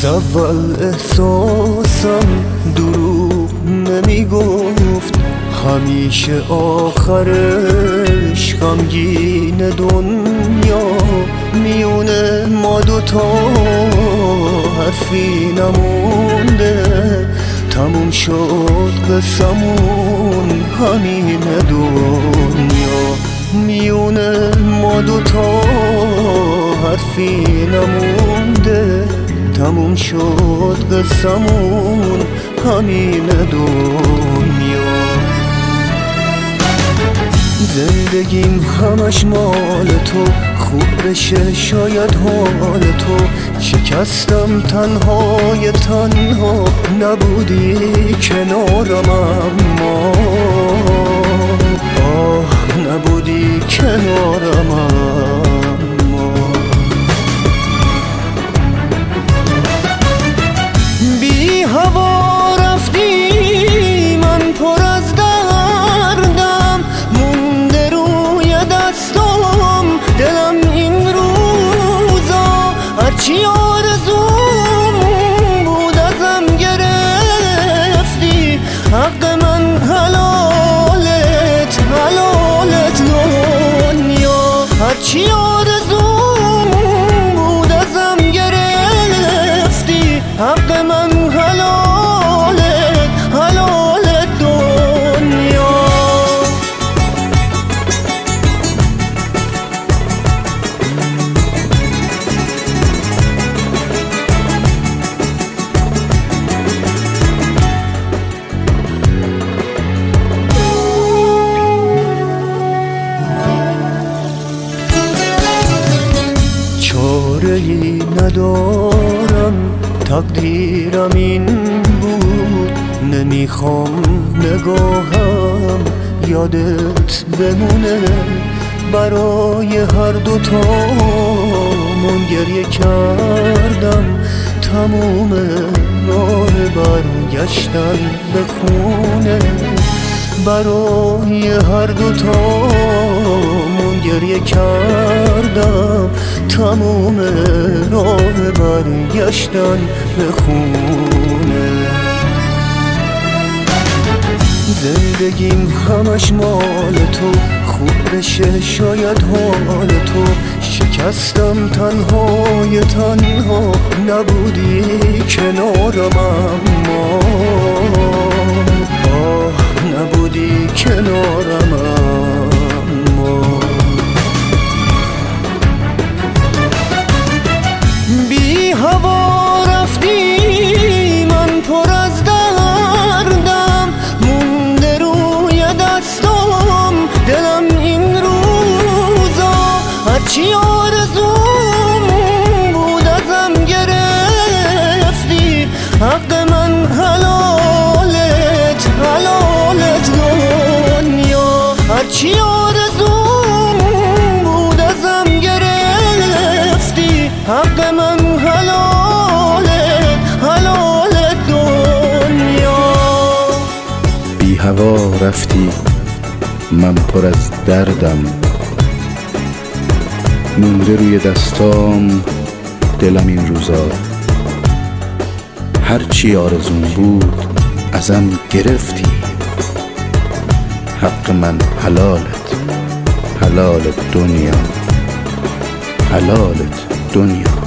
از اول احساسم دروغ نمیگفت، همیشه آخرش غمگین دنیا. میونه ما دوتا حرفی نمونده، تموم شد قسمون همین دنیا. میونه ما دوتا حرفی نمونده، تموم شد قسمون همین دنیا. زندگیم همش مال تو، خوب بشه شاید حال تو. شکستم تنهای تنها، نبودی کنارم اما نبودی کنارم اما. بی هوا رفتی من پر از دردم، مونده روی دستم دلم این روزا. هرچی آرزوم بود ازم گرفتی، حق من حلالت حلالت دنیا. هرچی آرزوم بود ازم گرفتی، حق من حلالت حلالت دنیا. چاره‌ای ندارم، تقدیرم این بود. نمیخوام نگاهم یادت بمونه، برای هر دوتامون گریه کردم. تموم راه برگشتن به خونه، برای هر دوتامون گریه کردم. تموم راه برگشتن به خونه. زندگیم همش مال تو، خوب بشه شاید حال تو. شکستم تنهای تنها، نبودی کنارم اما نبودی کنارم اما. بی هوا رفتی من پر از دردم، مونده روی دستم دلم این روزا. هرچی آرزوم بود ازم گرفتی، حق من حلالت حلالت دنیا. هرچی آرزوم بود ازم گرفتی، حق من حلالت حلالت دنیا. بی هوا رفتی من پر از دردم، مونده روی دستام دلم این روزا. هرچی آرزوم بود ازم گرفتی، حق من حلالت حلالت دنیا حلالت دنیا.